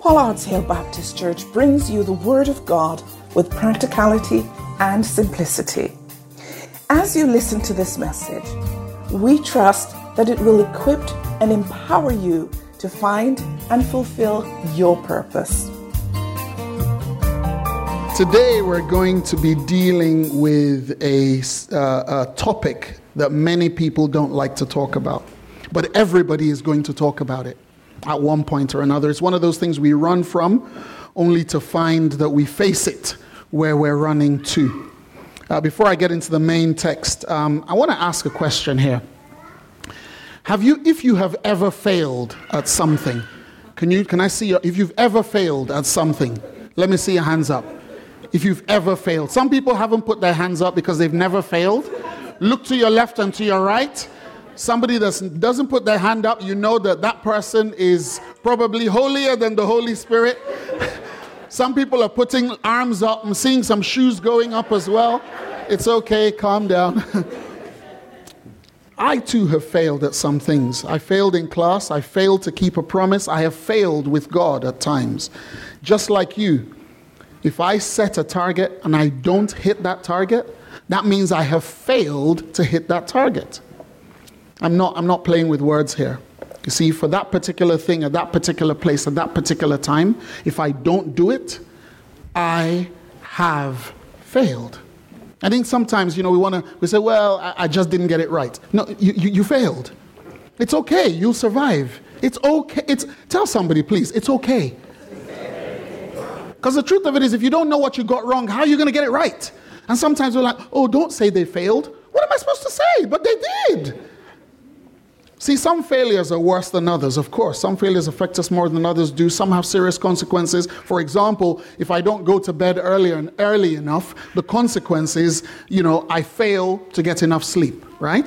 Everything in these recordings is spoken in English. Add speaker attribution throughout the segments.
Speaker 1: Pollard's Hill Baptist Church brings you the Word of God with practicality and simplicity. As you listen to this message, we trust that it will equip and empower you to find and fulfill your purpose.
Speaker 2: Today we're going to be dealing with a topic that many people don't like to talk about, but everybody is going to talk about it at one point or another. It's one of those things we run from only to find that we face it where we're running to. Before I get into the main text, I want to ask a question here. If you have ever failed at something, can I see if you've ever failed at something? Let me see your hands up. If you've ever failed. Some people haven't put their hands up because they've never failed. Look to your left and to your right. Somebody that doesn't put their hand up, you know that person is probably holier than the Holy Spirit. Some people are putting arms up. I'm seeing some shoes going up as well. It's okay, calm down. I too have failed at some things. I failed in class. I failed to keep a promise. I have failed with God at times. Just like you. If I set a target and I don't hit that target, that means I have failed to hit that target. I'm not playing with words here. You see, for that particular thing, at that particular place, at that particular time, if I don't do it, I have failed. I think sometimes, we say, well, I just didn't get it right. No, you failed. It's okay. You'll survive. It's okay. Tell somebody, please, it's okay. Because the truth of it is, if you don't know what you got wrong, how are you going to get it right? And sometimes we're like, oh, don't say they failed. What am I supposed to say? But they did. See, some failures are worse than others, of course. Some failures affect us more than others do. Some have serious consequences. For example, if I don't go to bed early enough, the consequence is, I fail to get enough sleep, right?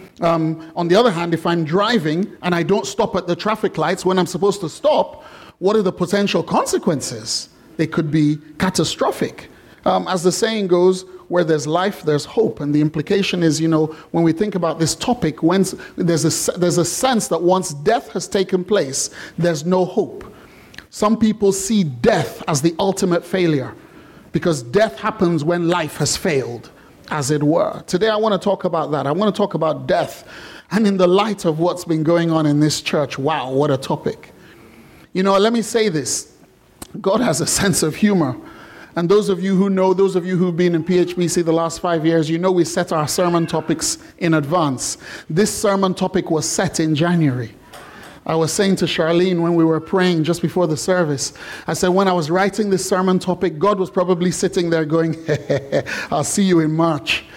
Speaker 2: On the other hand, if I'm driving and I don't stop at the traffic lights when I'm supposed to stop, what are the potential consequences? They could be catastrophic. As the saying goes, where there's life, there's hope. And the implication is, when we think about this topic, there's a sense that once death has taken place, there's no hope. Some people see death as the ultimate failure because death happens when life has failed, as it were. Today I want to talk about that. I want to talk about death. And in the light of what's been going on in this church, wow, what a topic. Let me say this. God has a sense of humor. And those of you who've been in PHBC the last 5 years, we set our sermon topics in advance. This sermon topic was set in January. I was saying to Charlene when we were praying just before the service, I said, when I was writing this sermon topic, God was probably sitting there going, I'll see you in March.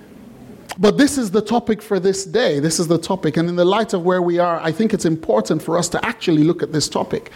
Speaker 2: But this is the topic for this day. This is the topic. And in the light of where we are, I think it's important for us to actually look at this topic.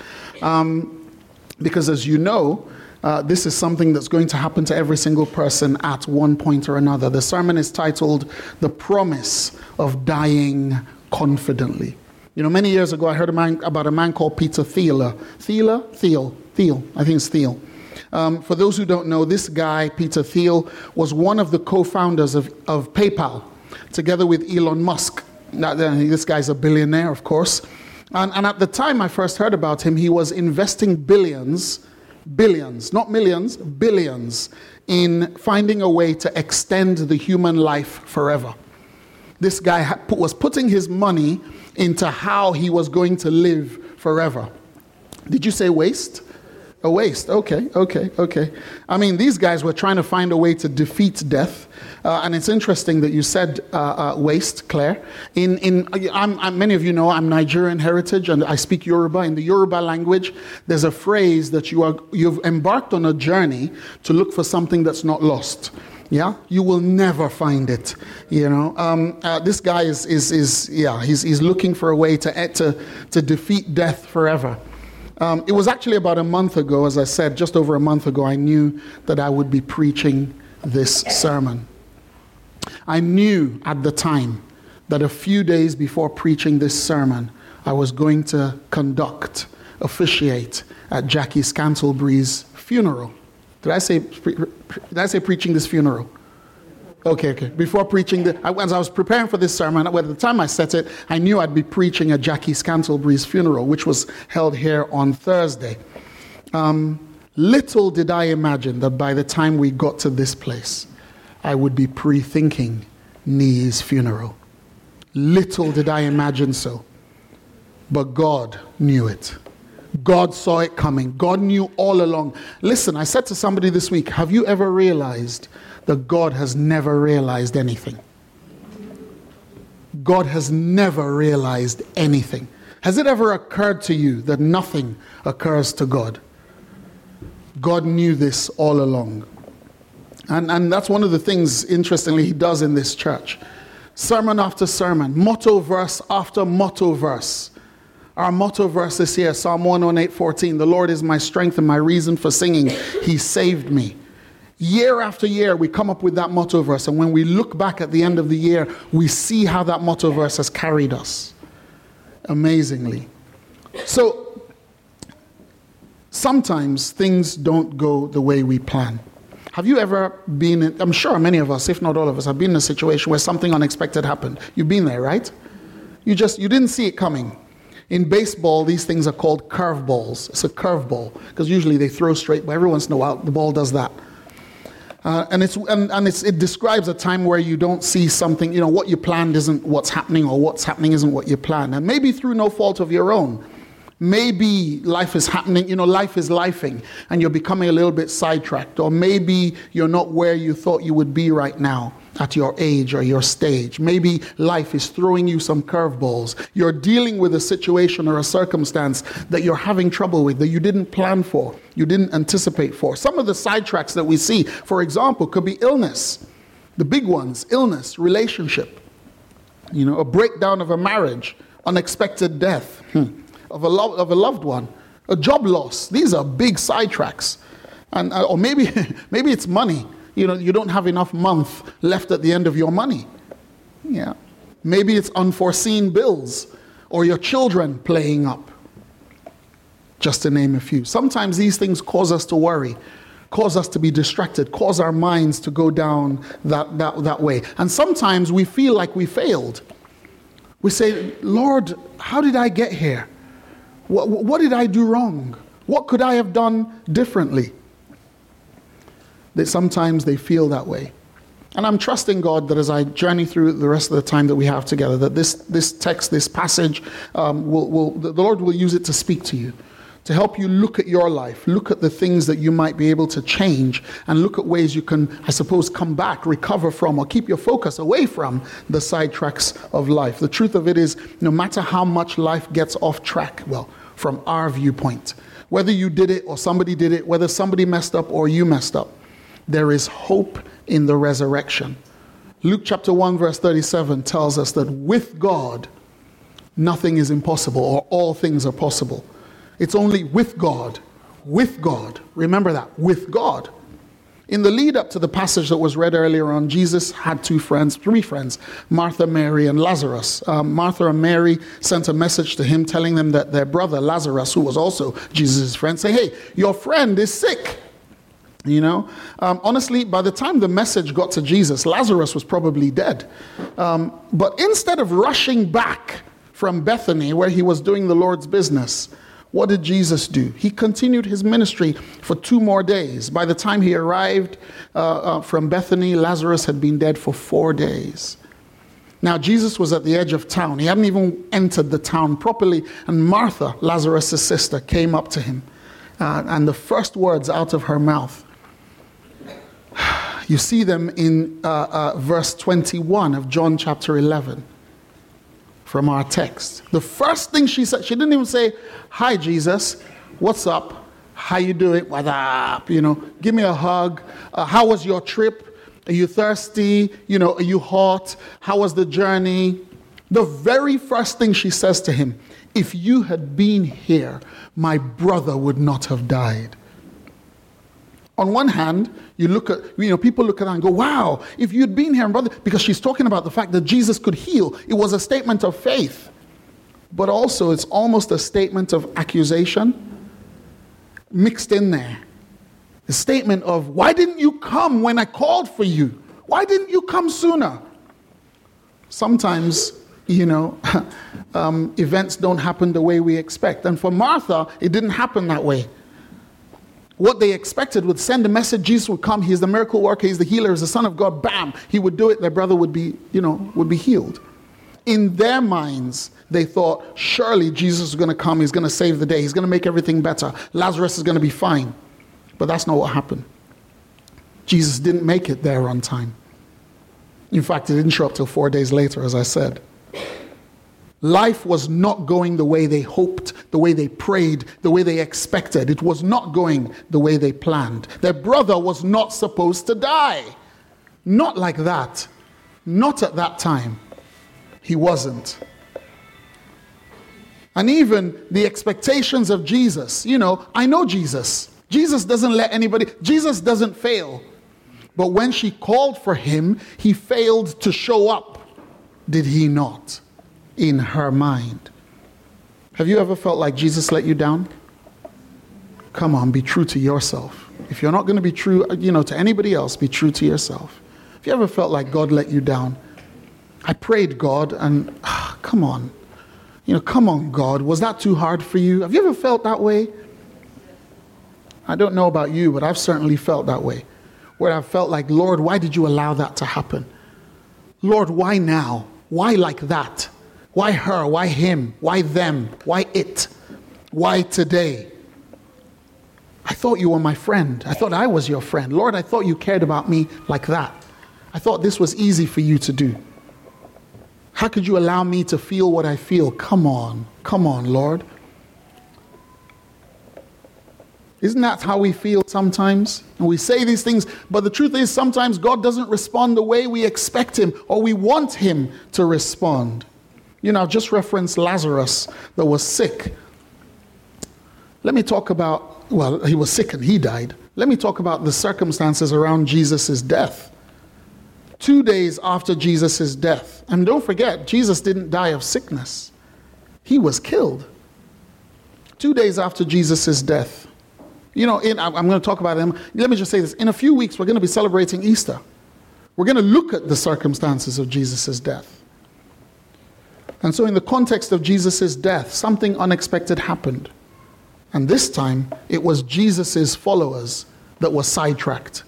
Speaker 2: Because as you know, this is something that's going to happen to every single person at one point or another. The sermon is titled, The Promise of Dying Confidently. Many years ago, I heard about a man called Peter Thiel. Thiel, I think it's Thiel. For those who don't know, this guy, Peter Thiel, was one of the co-founders of PayPal, together with Elon Musk. Now, this guy's a billionaire, of course. And at the time I first heard about him, he was investing billions, not millions, billions, in finding a way to extend the human life forever. This guy was putting his money into how he was going to live forever. Did you say waste? A waste. Okay. I mean, these guys were trying to find a way to defeat death. And it's interesting that you said waste, Claire. Many of you know I'm Nigerian heritage and I speak Yoruba. In the Yoruba language, there's a phrase that you've embarked on a journey to look for something that's not lost. Yeah, you will never find it. This guy he's looking for a way to defeat death forever. It was actually about a month ago, as I said, just over a month ago, I knew that I would be preaching this sermon. I knew at the time that a few days before preaching this sermon, I was going to officiate at Jackie Scantlebury's funeral. Did I say preaching this funeral? Okay. Before preaching, as I was preparing for this sermon, at the time I set it, I knew I'd be preaching at Jackie Scantlebury's funeral, which was held here on Thursday. Little did I imagine that by the time we got to this place, I would be pre-thinking Nee's funeral. Little did I imagine so. But God knew it. God saw it coming. God knew all along. Listen, I said to somebody this week, have you ever realized that God has never realized anything? God has never realized anything. Has it ever occurred to you that nothing occurs to God? God knew this all along. And that's one of the things, interestingly, he does in this church. Sermon after sermon, motto verse after motto verse. Our motto verse this year, Psalm 118:14, the Lord is my strength and my reason for singing. He saved me. Year after year, we come up with that motto verse. And when we look back at the end of the year, we see how that motto verse has carried us. Amazingly. So, sometimes things don't go the way we plan. Have you ever been in, I'm sure many of us, if not all of us, have been in a situation where something unexpected happened. You've been there, right? You didn't see it coming. In baseball, these things are called curveballs. It's a curveball because usually they throw straight, but every once in a while the ball does that. It describes a time where you don't see something, what you planned isn't what's happening, or what's happening isn't what you planned. And maybe through no fault of your own. Maybe life is happening, life is lifing, and you're becoming a little bit sidetracked. Or maybe you're not where you thought you would be right now at your age or your stage. Maybe life is throwing you some curveballs. You're dealing with a situation or a circumstance that you're having trouble with, that you didn't plan for, you didn't anticipate for. Some of the sidetracks that we see, for example, could be illness. The big ones, illness, relationship, a breakdown of a marriage, unexpected death of a loved one, a job loss. These are big sidetracks. Or maybe it's money. You don't have enough month left at the end of your money. Yeah. Maybe it's unforeseen bills or your children playing up. Just to name a few. Sometimes these things cause us to worry, cause us to be distracted, cause our minds to go down that way. And sometimes we feel like we failed. We say, Lord, how did I get here? What did I do wrong? What could I have done differently? That sometimes they feel that way. And I'm trusting God that as I journey through the rest of the time that we have together, that this text, this passage, the Lord will use it to speak to you, to help you look at your life, look at the things that you might be able to change, and look at ways you can, I suppose, come back, recover from, or keep your focus away from the sidetracks of life. The truth of it is, no matter how much life gets off track, well, from our viewpoint, whether you did it or somebody did it, whether somebody messed up or you messed up, there is hope in the resurrection. Luke chapter 1 verse 37 tells us that with God, nothing is impossible, or all things are possible. It's only with God. With God. Remember that. With God. In the lead up to the passage that was read earlier on, Jesus had three friends, Martha, Mary, and Lazarus. Martha and Mary sent a message to him telling them that their brother Lazarus, who was also Jesus' friend, say, hey, your friend is sick. Honestly, by the time the message got to Jesus, Lazarus was probably dead. But instead of rushing back from Bethany, where he was doing the Lord's business, what did Jesus do? He continued his ministry for 2 more days. By the time he arrived from Bethany, Lazarus had been dead for 4 days. Now, Jesus was at the edge of town. He hadn't even entered the town properly. And Martha, Lazarus' sister, came up to him. And the first words out of her mouth, you see them in verse 21 of John chapter 11 from our text. The first thing she said, she didn't even say, hi, Jesus, what's up? How you doing? What up? Give me a hug. How was your trip? Are you thirsty? Are you hot? How was the journey? The very first thing she says to him, if you had been here, my brother would not have died. On one hand, you look at, people look at her and go, wow, if you'd been here, brother, because she's talking about the fact that Jesus could heal. It was a statement of faith. But also, it's almost a statement of accusation mixed in there. A statement of, why didn't you come when I called for you? Why didn't you come sooner? Sometimes, events don't happen the way we expect. And for Martha, it didn't happen that way. What they expected would send a message, Jesus would come, he's the miracle worker, he's the healer, he's the Son of God, bam, he would do it, their brother would be healed. In their minds, they thought, surely Jesus is going to come, he's going to save the day, he's going to make everything better, Lazarus is going to be fine. But that's not what happened. Jesus didn't make it there on time. In fact, he didn't show up till 4 days later, as I said. Life was not going the way they hoped, the way they prayed, the way they expected. It was not going the way they planned. Their brother was not supposed to die. Not like that. Not at that time. He wasn't. And even the expectations of Jesus, I know Jesus. Jesus doesn't let anybody, Jesus doesn't fail. But when she called for him, he failed to show up. Did he not? In her mind. Have you ever felt like Jesus let you down? Come on, be true to yourself. If you're not going to be true, to anybody else, be true to yourself. Have you ever felt like God let you down? I prayed, God, and come on. Come on, God. Was that too hard for you? Have you ever felt that way? I don't know about you, but I've certainly felt that way. Where I've felt like, Lord, why did you allow that to happen? Lord, why now? Why like that? Why her? Why him? Why them? Why it? Why today? I thought you were my friend. I thought I was your friend. Lord, I thought you cared about me like that. I thought this was easy for you to do. How could you allow me to feel what I feel? Come on, Lord. Isn't that how we feel sometimes? And we say these things, but the truth is sometimes God doesn't respond the way we expect him or we want him to respond. I've just referenced Lazarus that was sick. Let me talk about, he was sick and he died. Let me talk about the circumstances around Jesus' death. 2 days after Jesus' death, and don't forget, Jesus didn't die of sickness. He was killed. 2 days after Jesus' death. I'm going to talk about them. Let me just say this. In a few weeks, we're going to be celebrating Easter. We're going to look at the circumstances of Jesus' death. And so in the context of Jesus' death, something unexpected happened. And this time, it was Jesus' followers that were sidetracked.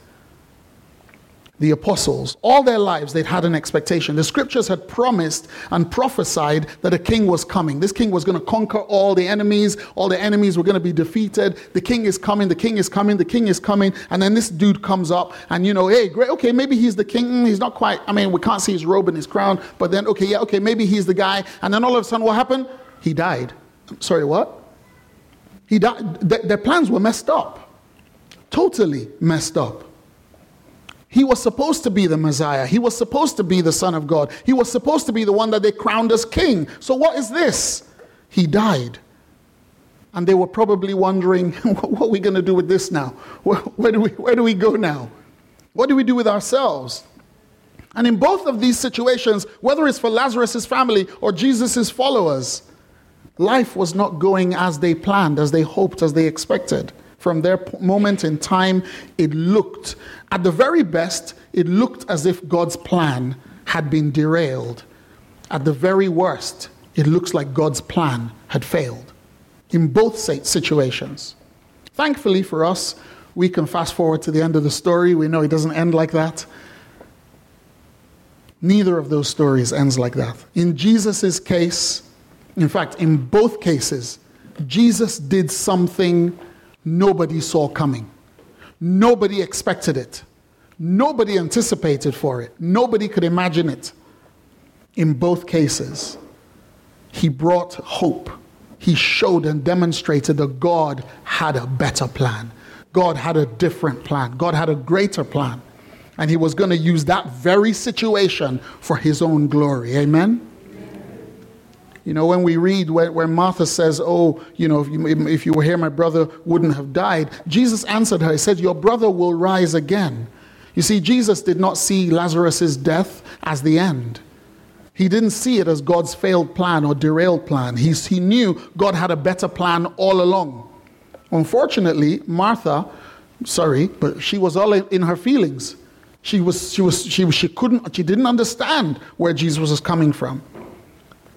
Speaker 2: The apostles, all their lives, they'd had an expectation. The scriptures had promised and prophesied that a king was coming. This king was going to conquer all the enemies. All the enemies were going to be defeated. The king is coming, the king is coming, the king is coming. And then this dude comes up and, hey, great, okay, maybe he's the king. He's not quite, we can't see his robe and his crown. But then, maybe he's the guy. And then all of a sudden, what happened? He died. Sorry, what? He died. Their plans were messed up. Totally messed up. He was supposed to be the Messiah. He was supposed to be the Son of God. He was supposed to be the one that they crowned as king. So what is this? He died. And they were probably wondering, what are we going to do with this now? Where do we go now? What do we do with ourselves? And in both of these situations, whether it's for Lazarus' family or Jesus' followers, life was not going as they planned, as they hoped, as they expected. From their moment in time, it looked, at the very best, it looked as if God's plan had been derailed. At the very worst, it looks like God's plan had failed. In both situations. Thankfully for us, we can fast forward to the end of the story. We know it doesn't end like that. Neither of those stories ends like that. In Jesus' case, in fact, in both cases, Jesus did something nobody saw coming. Nobody expected it. Nobody anticipated for it. Nobody could imagine it. In both cases, he brought hope. He showed and demonstrated that God had a better plan. God had a different plan. God had a greater plan. And he was going to use that very situation for his own glory. Amen? When we read where Martha says, if you were here, my brother wouldn't have died. Jesus answered her. He said, your brother will rise again. You see, Jesus did not see Lazarus' death as the end. He didn't see it as God's failed plan or derailed plan. He knew God had a better plan all along. Unfortunately, Martha, but she was all in her feelings. She didn't understand where Jesus was coming from.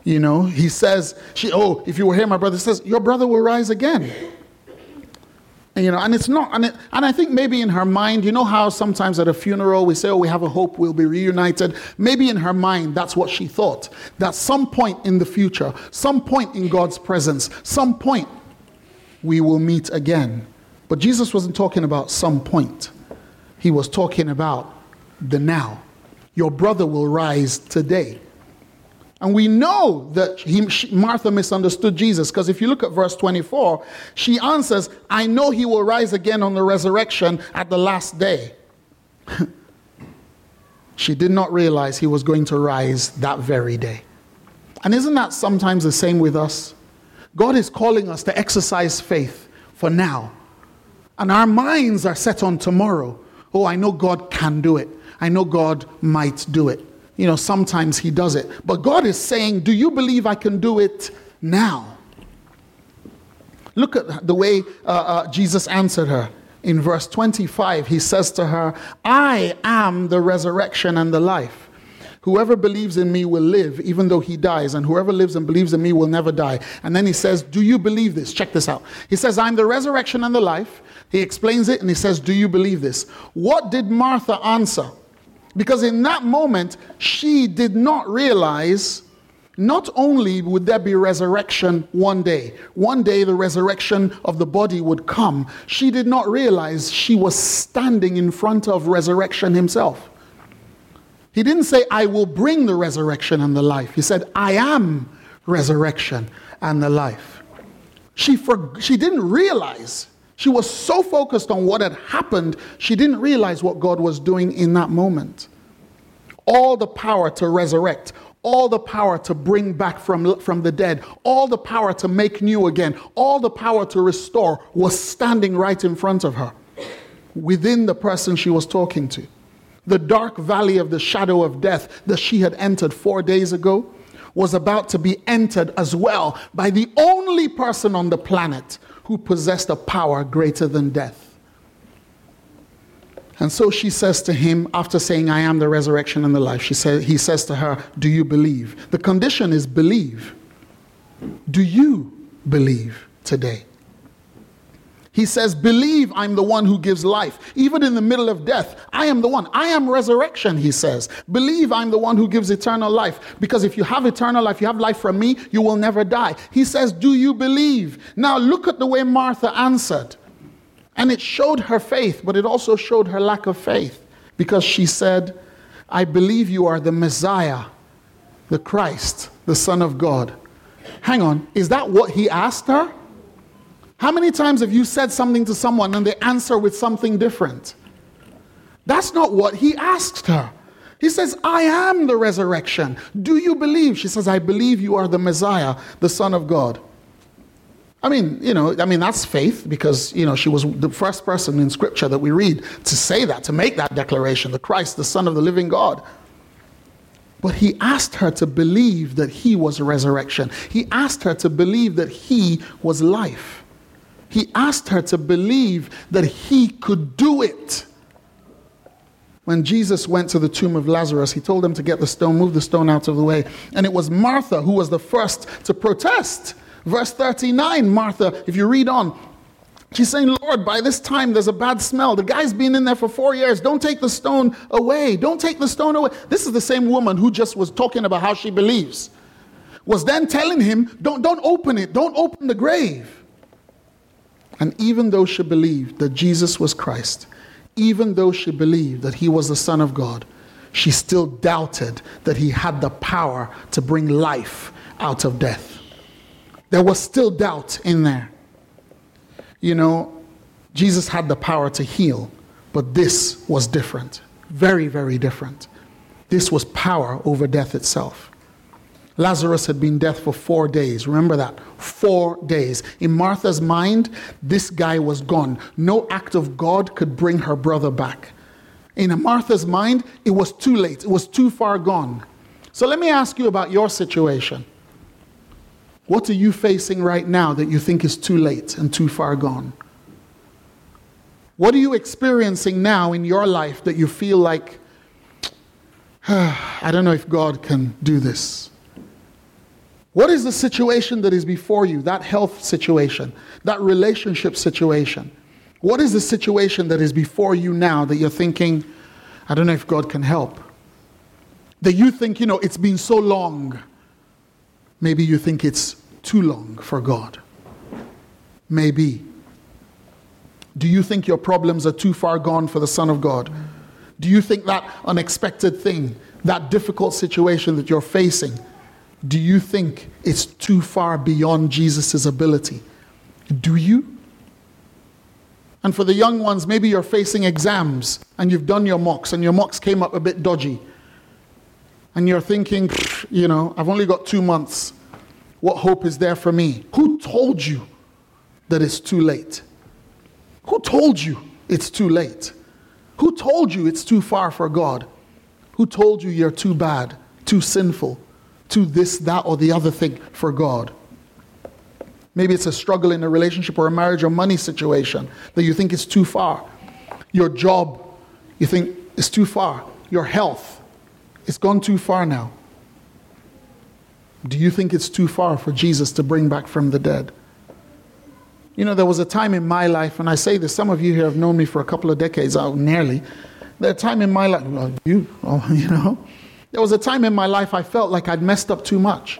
Speaker 2: He says, if you were here, my brother says, your brother will rise again. And it's not, and I think maybe in her mind, you know how sometimes at a funeral we say, oh, we have a hope we'll be reunited. Maybe in her mind, that's what she thought. That some point in the future, some point in God's presence, some point we will meet again. But Jesus wasn't talking about some point. He was talking about the now. Your brother will rise today. And we know that Martha misunderstood Jesus, because if you look at verse 24, she answers, I know he will rise again on the resurrection at the last day. She did not realize he was going to rise that very day. And isn't that sometimes the same with us? God is calling us to exercise faith for now. And our minds are set on tomorrow. Oh, I know God can do it. I know God might do it. Sometimes he does it. But God is saying, do you believe I can do it now? Look at the way Jesus answered her. In verse 25, he says to her, I am the resurrection and the life. Whoever believes in me will live even though he dies, and whoever lives and believes in me will never die. And then he says, do you believe this? Check this out. He says, I'm the resurrection and the life. He explains it and he says, do you believe this? What did Martha answer? Because in that moment, she did not realize, not only would there be resurrection one day the resurrection of the body would come, she did not realize she was standing in front of resurrection himself. He didn't say, I will bring the resurrection and the life. He said, I am resurrection and the life. She didn't realize. She was so focused on what had happened, she didn't realize what God was doing in that moment. All the power to resurrect, all the power to bring back from the dead, all the power to make new again, all the power to restore was standing right in front of her, within the person she was talking to. The dark valley of the shadow of death that she had entered 4 days ago was about to be entered as well by the only person on the planet who possessed a power greater than death. And so she says to him, after saying, I am the resurrection and the life, he says to her, do you believe? The condition is believe. Do you believe today? He says, believe I'm the one who gives life. Even in the middle of death, I am the one. I am resurrection, he says. Believe I'm the one who gives eternal life. Because if you have eternal life, you have life from me, you will never die. He says, do you believe? Now look at the way Martha answered. And it showed her faith, but it also showed her lack of faith. Because she said, I believe you are the Messiah, the Christ, the Son of God. Hang on, is that what he asked her? How many times have you said something to someone and they answer with something different? That's not what he asked her. He says, I am the resurrection. Do you believe? She says, I believe you are the Messiah, the Son of God. I mean, that's faith, because, she was the first person in Scripture that we read to say that, to make that declaration, the Christ, the Son of the living God. But he asked her to believe that he was resurrection. He asked her to believe that he was life. He asked her to believe that he could do it. When Jesus went to the tomb of Lazarus, he told them to get the stone, move the stone out of the way. And it was Martha who was the first to protest. Verse 39, Martha, if you read on, she's saying, Lord, by this time there's a bad smell. The guy's been in there for 4 years. Don't take the stone away. Don't take the stone away. This is the same woman who just was talking about how she believes. Was then telling him, don't open it. Don't open the grave. And even though she believed that Jesus was Christ, even though she believed that he was the Son of God, she still doubted that he had the power to bring life out of death. There was still doubt in there. Jesus had the power to heal, but this was different. Very, very different. This was power over death itself. Lazarus had been dead for 4 days. Remember that. 4 days. In Martha's mind, this guy was gone. No act of God could bring her brother back. In Martha's mind, it was too late. It was too far gone. So let me ask you about your situation. What are you facing right now that you think is too late and too far gone? What are you experiencing now in your life that you feel like, I don't know if God can do this? What is the situation that is before you, that health situation, that relationship situation, What is the situation that is before you now that you're thinking, I don't know if God can help? That you think, it's been so long. Maybe you think it's too long for God. Maybe. Do you think your problems are too far gone for the Son of God? Do you think that unexpected thing, that difficult situation that you're facing, do you think it's too far beyond Jesus' ability? Do you? And for the young ones, maybe you're facing exams and you've done your mocks and your mocks came up a bit dodgy. And you're thinking, I've only got 2 months. What hope is there for me? Who told you that it's too late? Who told you it's too late? Who told you it's too far for God? Who told you you're too bad, too sinful, too this, that, or the other thing for God? Maybe it's a struggle in a relationship or a marriage or money situation that you think is too far. Your job, you think is too far. Your health, it's gone too far now. Do you think it's too far for Jesus to bring back from the dead? There was a time in my life, and I say this, some of you here have known me for a couple of decades, nearly. There was a time in my life, there was a time in my life I felt like I'd messed up too much.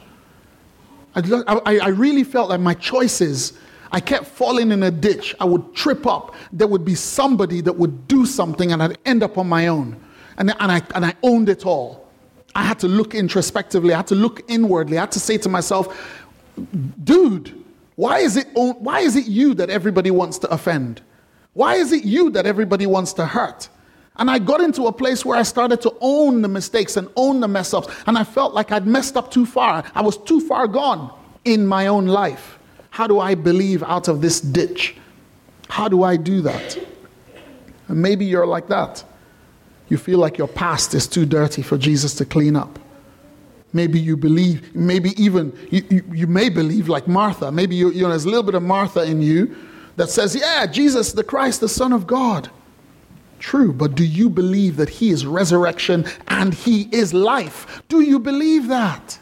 Speaker 2: I really felt like my choices, I kept falling in a ditch. I would trip up. There would be somebody that would do something and I'd end up on my own. And I owned it all. I had to look introspectively. I had to look inwardly. I had to say to myself, dude, why is it you that everybody wants to offend? Why is it you that everybody wants to hurt? And I got into a place where I started to own the mistakes and own the mess ups. And I felt like I'd messed up too far. I was too far gone in my own life. How do I believe out of this ditch? How do I do that? And maybe you're like that. You feel like your past is too dirty for Jesus to clean up. Maybe you believe, maybe even, you may believe like Martha. Maybe there's a little bit of Martha in you that says, yeah, Jesus, the Christ, the Son of God. True, but do you believe that he is resurrection and he is life? Do you believe that?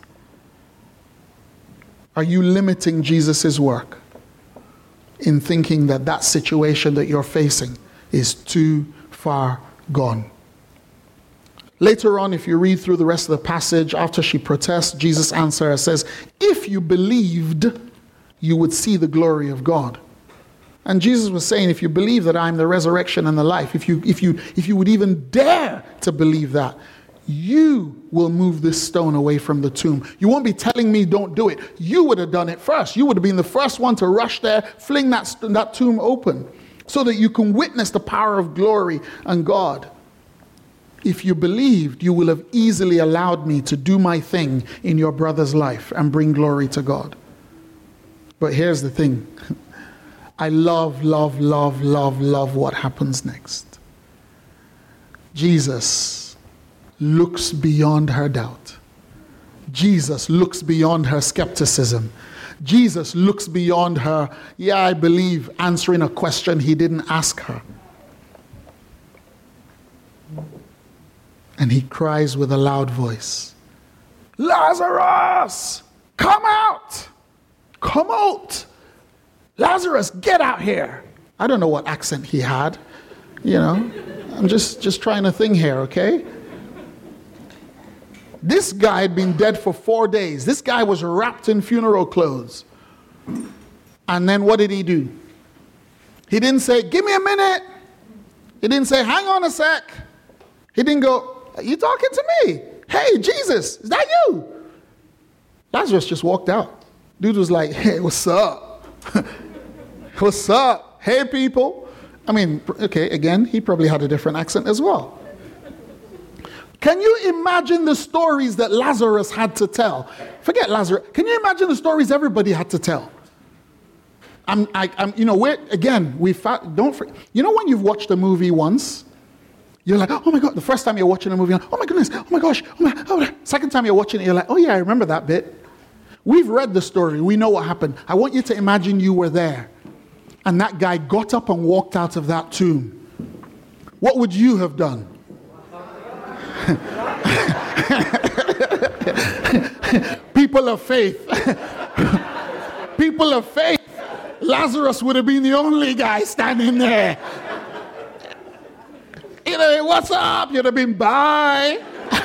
Speaker 2: Are you limiting Jesus' work in thinking that situation that you're facing is too far gone? Later on, if you read through the rest of the passage, after she protests, Jesus answers her, says, if you believed, you would see the glory of God. And Jesus was saying, if you believe that I'm the resurrection and the life, if you would even dare to believe that, you will move this stone away from the tomb. You won't be telling me don't do it. You would have done it first. You would have been the first one to rush there, fling that tomb open, so that you can witness the power of glory and God. If you believed, you will have easily allowed me to do my thing in your brother's life and bring glory to God. But here's the thing. I love what happens next. Jesus looks beyond her doubt. Jesus looks beyond her skepticism. Jesus looks beyond her, I believe, answering a question he didn't ask her. And he cries with a loud voice, Lazarus, come out! Come out! Lazarus, get out here! I don't know what accent he had. I'm just trying to think here, okay? This guy had been dead for 4 days. This guy was wrapped in funeral clothes. And then what did he do? He didn't say, give me a minute. He didn't say, hang on a sec. He didn't go, are you talking to me? Hey, Jesus, is that you? Lazarus just walked out. Dude was like, hey, what's up? What's up? Hey, people. I mean, okay, again, he probably had a different accent as well. Can you imagine the stories that Lazarus had to tell? Forget Lazarus. Can you imagine the stories everybody had to tell? Don't forget. When you've watched a movie once, you're like, oh my God, the first time you're watching a movie, oh my goodness, oh my gosh, second time you're watching it, you're like, oh yeah, I remember that bit. We've read the story, we know what happened. I want you to imagine you were there, and that guy got up and walked out of that tomb. What would you have done? People of faith. People of faith. Lazarus would have been the only guy standing there. You know, what's up? You'd have been, bye.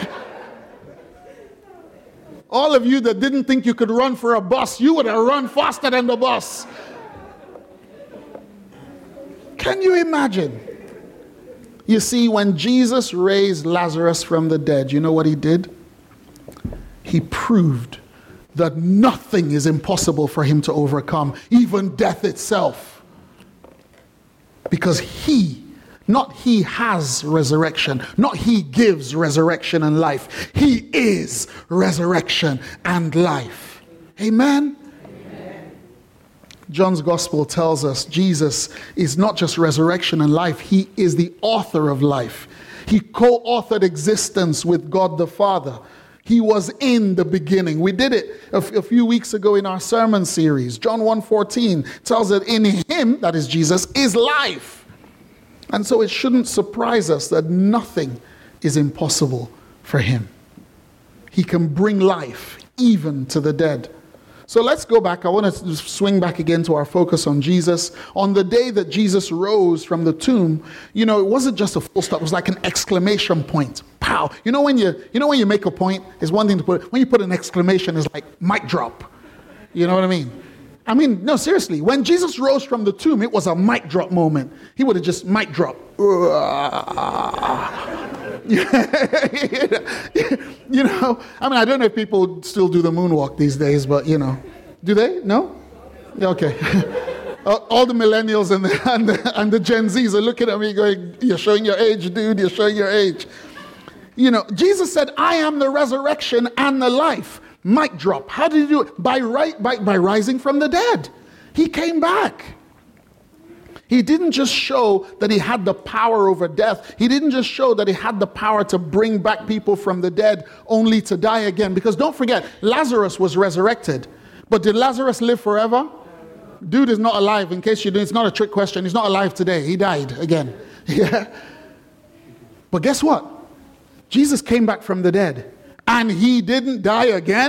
Speaker 2: All of you that didn't think you could run for a bus, you would have run faster than the bus. Can you imagine? You see, when Jesus raised Lazarus from the dead, you know what he did? He proved that nothing is impossible for him to overcome, even death itself. Because not he has resurrection, not he gives resurrection and life. He is resurrection and life. Amen? John's gospel tells us Jesus is not just resurrection and life, he is the author of life. He co-authored existence with God the Father. He was in the beginning. We did it a few weeks ago in our sermon series. John 1:14 tells us in him, that is Jesus, is life. And so it shouldn't surprise us that nothing is impossible for him. He can bring life even to the dead. So let's go back. I want to swing back again to our focus on Jesus. On the day that Jesus rose from the tomb, you know, it wasn't just a full stop. It was like an exclamation point. Pow. You know when you make a point, it's one thing to put. When you put an exclamation, it's like mic drop. You know what I mean? I mean, no, seriously. When Jesus rose from the tomb, it was a mic drop moment. He would have just mic drop. You know, I mean, I don't know if people still do the moonwalk these days, but you know, do they? No? Okay. All the millennials and the Gen Zs are looking at me going, "You're showing your age, dude. You're showing your age." You know, Jesus said, "I am the resurrection and the life." Mic drop. How did he do it? By rising from the dead. He came back. He didn't just show that he had the power over death. He didn't just show that he had the power to bring back people from the dead only to die again. Because don't forget, Lazarus was resurrected. But did Lazarus live forever? Dude is not alive. In case you didn't, it's not a trick question. He's not alive today. He died again. Yeah. But guess what? Jesus came back from the dead. And he didn't die again?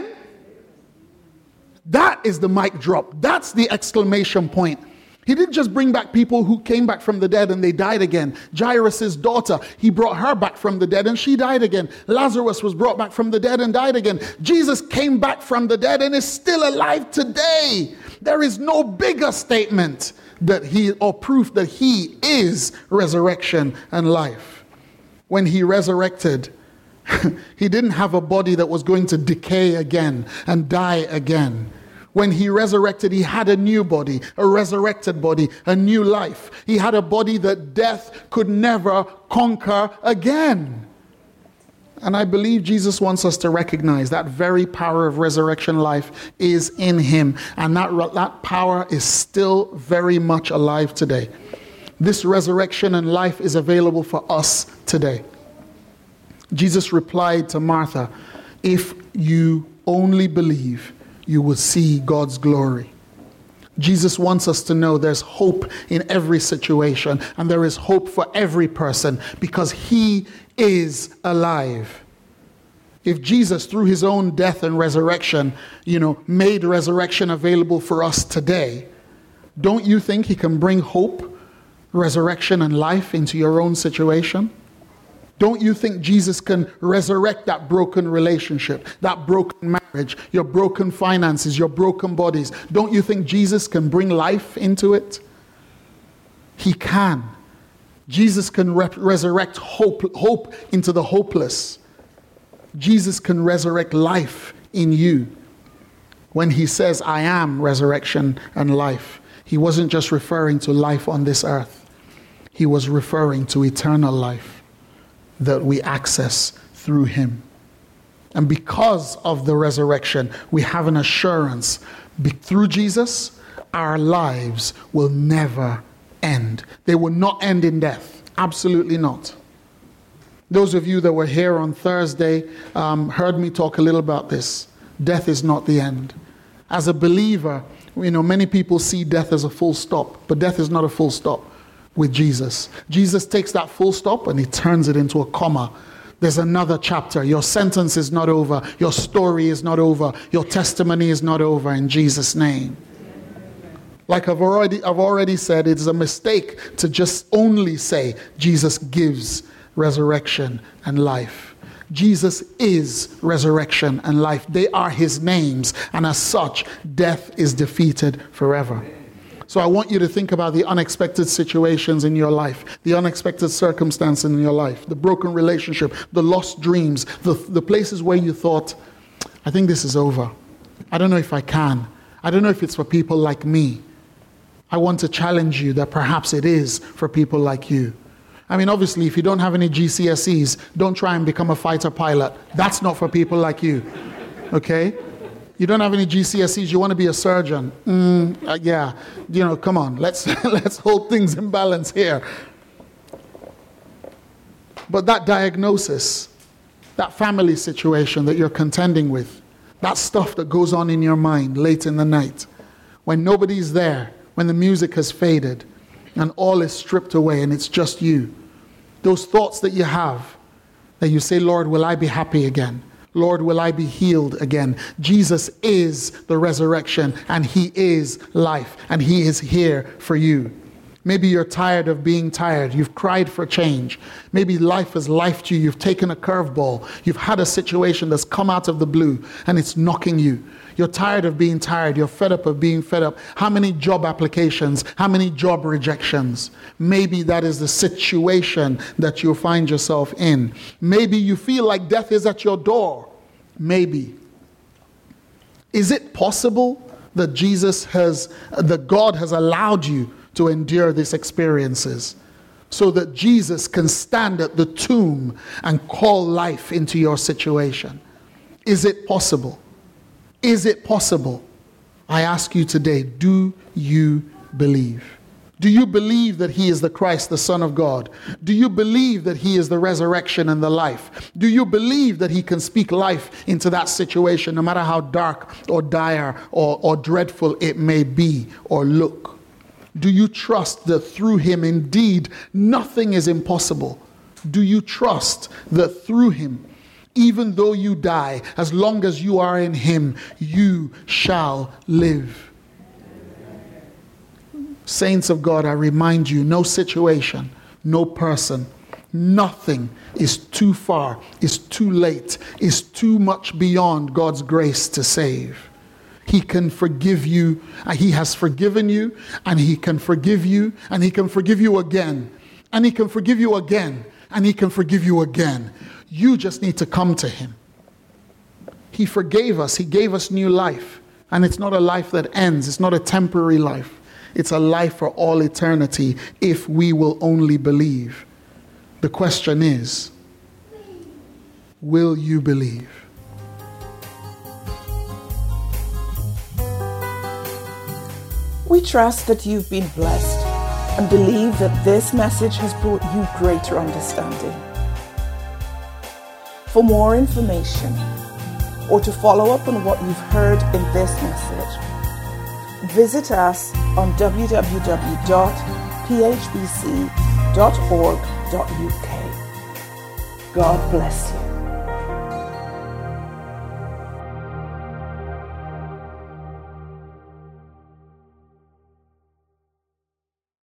Speaker 2: That is the mic drop. That's the exclamation point. He didn't just bring back people who came back from the dead and they died again. Jairus' daughter, he brought her back from the dead and she died again. Lazarus was brought back from the dead and died again. Jesus came back from the dead and is still alive today. There is no bigger statement or proof that he is resurrection and life. When he resurrected, he didn't have a body that was going to decay again and die again. When he resurrected, he had a new body, a resurrected body, a new life. He had a body that death could never conquer again. And I believe Jesus wants us to recognize that very power of resurrection life is in him. And that power is still very much alive today. This resurrection and life is available for us today. Jesus replied to Martha, "If you only believe, you will see God's glory." Jesus wants us to know there's hope in every situation, and there is hope for every person because he is alive. If Jesus, through his own death and resurrection, made resurrection available for us today, don't you think he can bring hope, resurrection, and life into your own situation? Don't you think Jesus can resurrect that broken relationship, that broken marriage, your broken finances, your broken bodies? Don't you think Jesus can bring life into it? He can. Jesus can resurrect hope into the hopeless. Jesus can resurrect life in you. When he says, "I am resurrection and life," he wasn't just referring to life on this earth. He was referring to eternal life that we access through him. And because of the resurrection, we have an assurance. Through Jesus, our lives will never end. They will not end in death. Absolutely not. Those of you that were here on Thursday heard me talk a little about this. Death is not the end. As a believer, many people see death as a full stop, but death is not a full stop. With Jesus. Jesus takes that full stop and he turns it into a comma. There's another chapter. Your sentence is not over. Your story is not over. Your testimony is not over in Jesus' name. Like I've already said, it's a mistake to just only say Jesus gives resurrection and life. Jesus is resurrection and life. They are his names, and as such, death is defeated forever. So I want you to think about the unexpected situations in your life, the unexpected circumstances in your life, the broken relationship, the lost dreams, the places where you thought, I think this is over. I don't know if I can. I don't know if it's for people like me. I want to challenge you that perhaps it is for people like you. I mean, obviously, if you don't have any GCSEs, don't try and become a fighter pilot. That's not for people like you, okay? You don't have any GCSEs, you want to be a surgeon. Yeah, come on, let's hold things in balance here. But that diagnosis, that family situation that you're contending with, that stuff that goes on in your mind late in the night, when nobody's there, when the music has faded, and all is stripped away and it's just you. Those thoughts that you have, that you say, Lord, will I be happy again? Lord, will I be healed again? Jesus is the resurrection, and he is life, and he is here for you. Maybe you're tired of being tired. You've cried for change. Maybe life has lifed you. You've taken a curveball. You've had a situation that's come out of the blue, and it's knocking you. You're tired of being tired. You're fed up of being fed up. How many job applications? How many job rejections? Maybe that is the situation that you'll find yourself in. Maybe you feel like death is at your door. Maybe. Is it possible that God has allowed you to endure these experiences so that Jesus can stand at the tomb and call life into your situation? Is it possible? Is it possible? I ask you today, do you believe? Do you believe that he is the Christ, the Son of God? Do you believe that he is the resurrection and the life? Do you believe that he can speak life into that situation, no matter how dark or dire or dreadful it may be or look? Do you trust that through him, indeed, nothing is impossible? Do you trust that through him, even though you die, as long as you are in him, you shall live? Saints of God, I remind you, no situation, no person, nothing is too far, is too late, is too much beyond God's grace to save. He can forgive you, and he has forgiven you, and he can forgive you, and he can forgive you again, and he can forgive you again, and he can forgive you again. You just need to come to him. He forgave us. He gave us new life. And it's not a life that ends. It's not a temporary life. It's a life for all eternity if we will only believe. The question is, will you believe?
Speaker 1: We trust that you've been blessed and believe that this message has brought you greater understanding. For more information or to follow up on what you've heard in this message, visit us on www.phbc.org.uk. God bless you.